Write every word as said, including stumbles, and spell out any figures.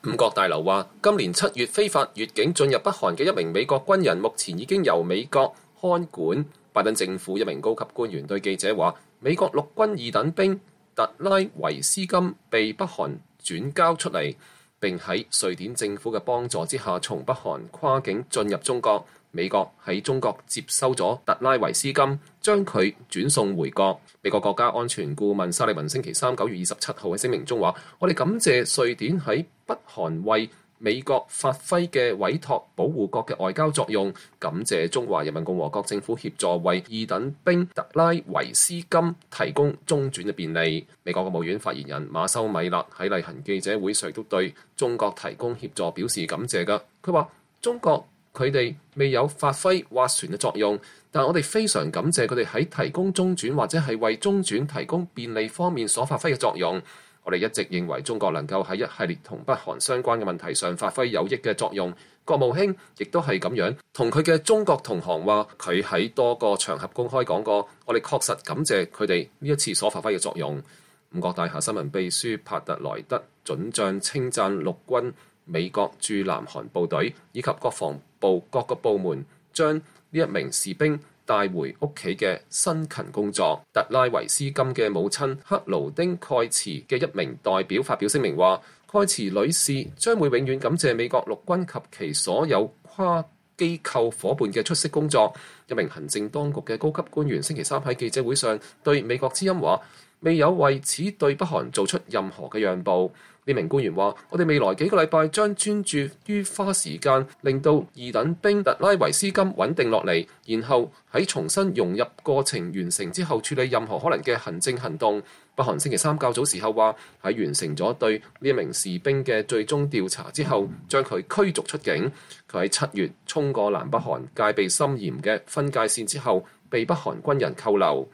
五角大樓話，今年七月非法越境進入北韓嘅一名美國軍人，目前已經由美國看管。拜登政府一名高級官員對記者話，美國陸軍二等兵特拉維斯金被北韓轉交出嚟，並喺瑞典政府嘅幫助之下，從北韓跨境進入中國。美國喺中國接收咗特拉維斯金，將佢轉送回國。美國國家安全顧問沙利文星期三九月二十七號喺聲明中話：我哋感謝瑞典喺北韓為美國發揮嘅委託保護國嘅外交作用，感謝中華人民共和國政府協助為二等兵特拉維斯金提供中轉嘅便利。美國國務院發言人馬修米勒喺例行記者會上都對中國提供協助表示感謝㗎。佢話：中國佢哋未有發揮斡旋嘅作用，但我哋非常感謝佢哋喺提供中轉或者係為中轉提供便利方面所發揮嘅作用。我哋一直認為中國能夠喺一系列同北韓相關嘅問題上發揮有益嘅作用。國務卿亦都係咁樣同佢嘅中國同行話，佢喺多個場合公開講過，我哋確實感謝佢哋呢一次所發揮嘅作用。五角大廈新聞秘書帕特萊德准將稱讚陸軍、美國駐南韓部隊以及國防部各個部門將呢一名士兵帶回屋企嘅辛勤工作。特拉維斯金嘅母親克勞丁蓋茨嘅一名代表發表聲明話，蓋茨女士將會永遠感謝美國陸軍及其所有跨機構夥伴嘅出色工作。一名行政當局嘅高級官員星期三喺記者會上對美國之音話，未有為此對北韓做出任何嘅讓步。呢名官員話：我哋未來幾個禮拜將專注於花時間令到二等兵特拉維斯金穩定落嚟，然後喺重新融入過程完成之後處理任何可能嘅行政行動。北韓星期三較早時候話，喺完成咗對呢一名士兵嘅最終調查之後，將佢驅逐出境。佢喺七月衝過南北韓戒備森嚴嘅分界線之後，被北韓軍人扣留。